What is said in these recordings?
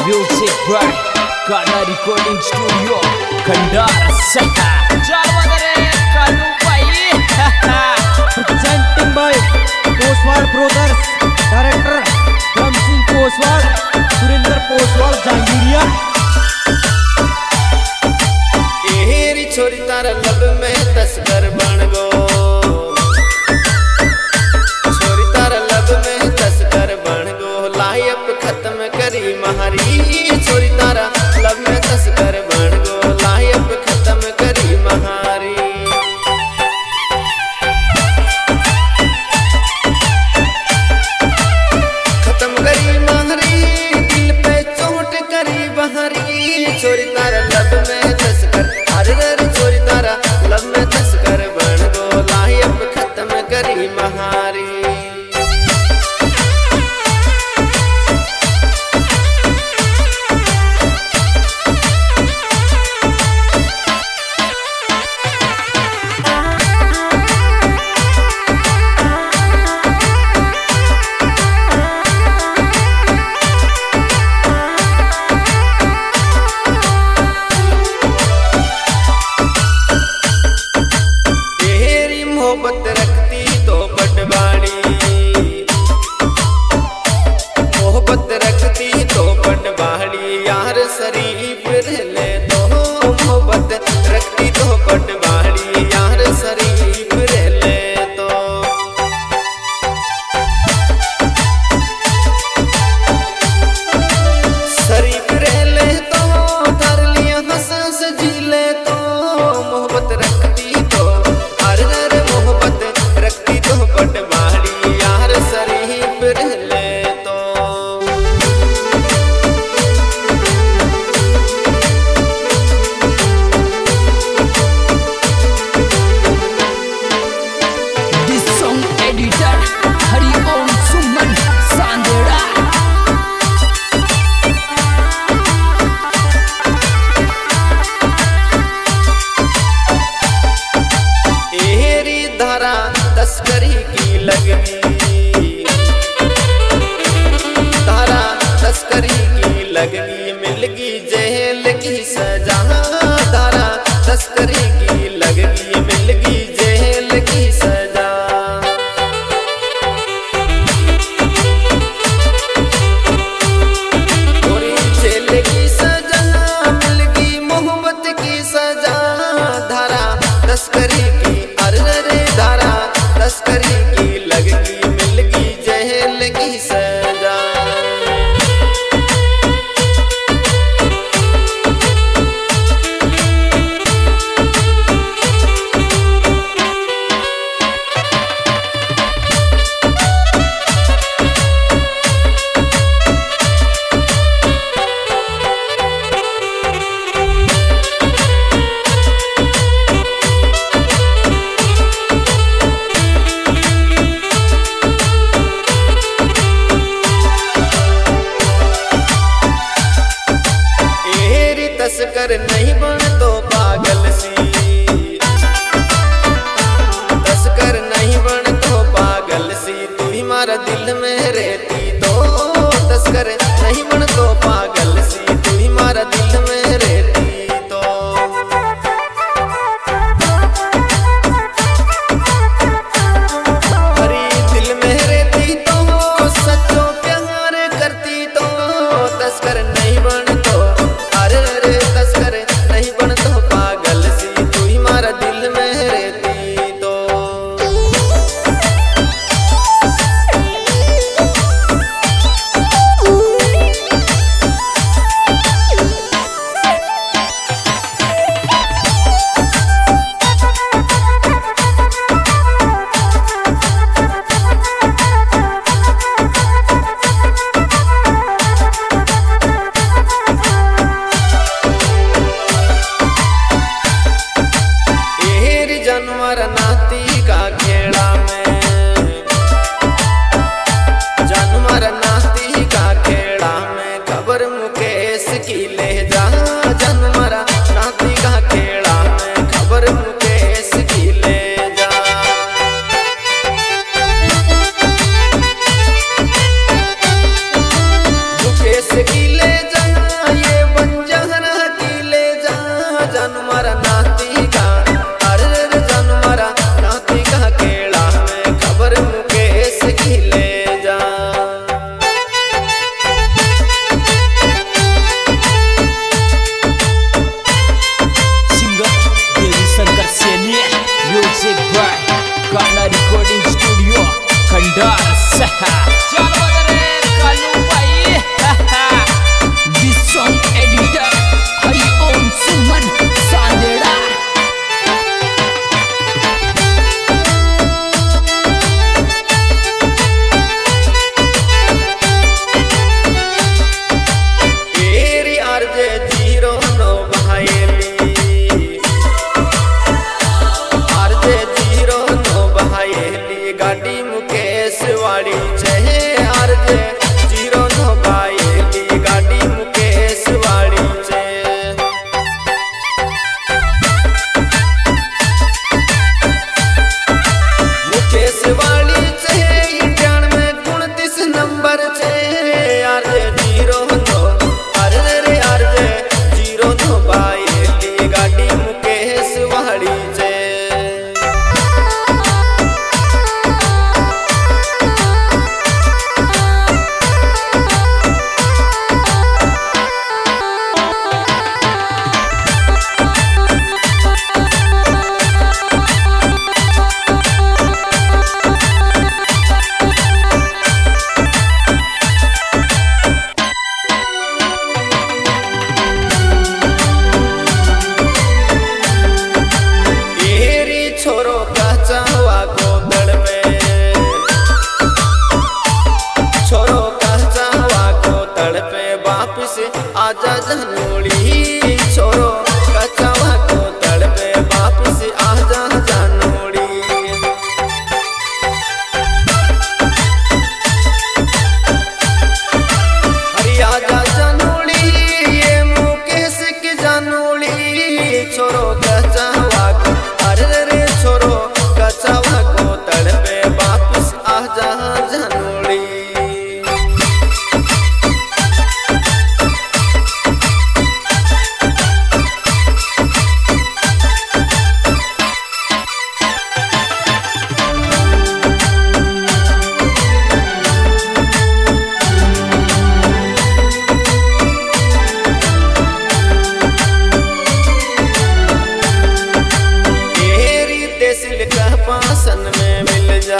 Music by Kana Recording Studio, Kandar Saka. Kalu Bhai. Presenting by Poswal Brothers, Director Ram Singh Poswal, Surinder Poswal, Jangiriya. एरी छोरी तारा लब में तस्कर बन गो, छोरी तारा लब में तस्कर बन गो, लाइफ खत्म करी महारी। छोरी तारा लब में तस्कर बन गो, लाइफ खत्म करी महारी। खत्म करी महारी, दिल पे चोट करी बहारी। छोरी तारा लब में तस्कर, अरे छोरी तारा लब में तस्कर बन गो, लाइफ खत्म करी महारी। मोहब्बत रखती तो पटवाड़ी, मोहब्बत रखती तो पटवाड़ी। यार शरीफ रहले तो मोहब्बत रखती तो पटवाड़ी। यार शरीफ रहले तो शरीफ रहले तो धर लिया हंस हंस जीले तो। मोहब्बत रखती तो मोहब्बत रखती तो पटवाड़ी। यार शरीफ रहले तो This song editor Hari Om Suman Sandera. एरी धारा तस्करी की लगनी, धारा तस्करी की लगनी। मिलगी जेल की सजा, धारा तस्करी की लगनी। मिलगी जेल की सजा। पूरी जेल की सजा, मिलगी मोहब्बत की सजा। धारा तस्करी की, अरे धारा तस्करी की लगनी। मिलगी जेल की सजा। वाली छे आरजे 0922 गाड़ी मुकेश वाली छे। मुकेश वाली छे 99 नंबर छे आरजे 09 अरे आरजे 0922 गाड़ी मुकेश वाली छे। छोरो का चाहवा को दड़ पे छोरो का चाहवा को दड़ पे वापिस आजा जानोड़ी छोरो का चाहवा को दड़ पे वापिस आजा जानोड़ी। हरी आजा जानोड़ी ये मुकेश की जानोड़ी छोरो का चाहवा को अरे छोरो कचावा को तड़पे वापिस आजा जानोड़ी। तेसिल का पासन में मिल जा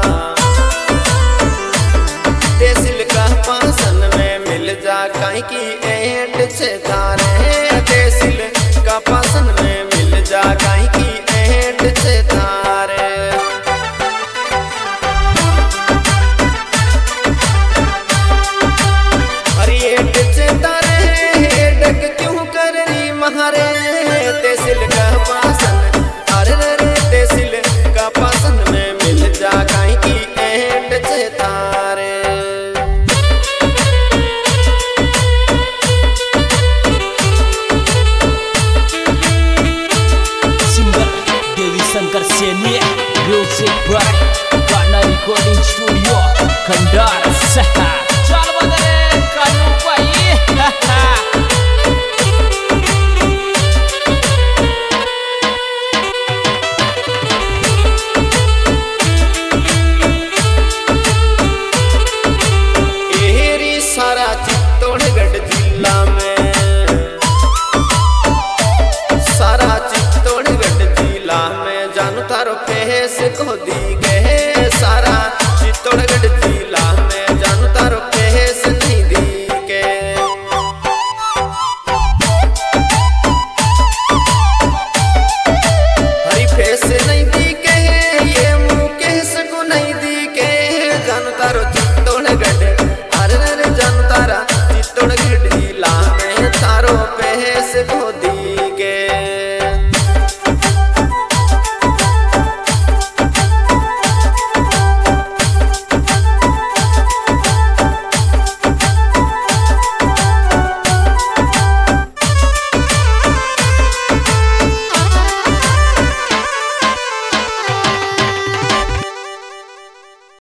तेसिल का पासन में मिल जा कहीं की एंट से तारे तेसिल का पासन में मिल जा कहीं की एंट से तारे। अरे एंट से तारे डक क्यों कर रही महारे तेसिल का पासन तेसिल का पासन में मिल जा कहीं की एंड से तारे। Singer Devi Shankar Saini music by गाना रिकॉर्डिंग स्टूडियो खंडार सहा। चल बदले कानू पाई सारा चित्तौड़गढ़ जिला में सारा चित्तौड़गढ़ जिला में जानू तारो फेस को दी गए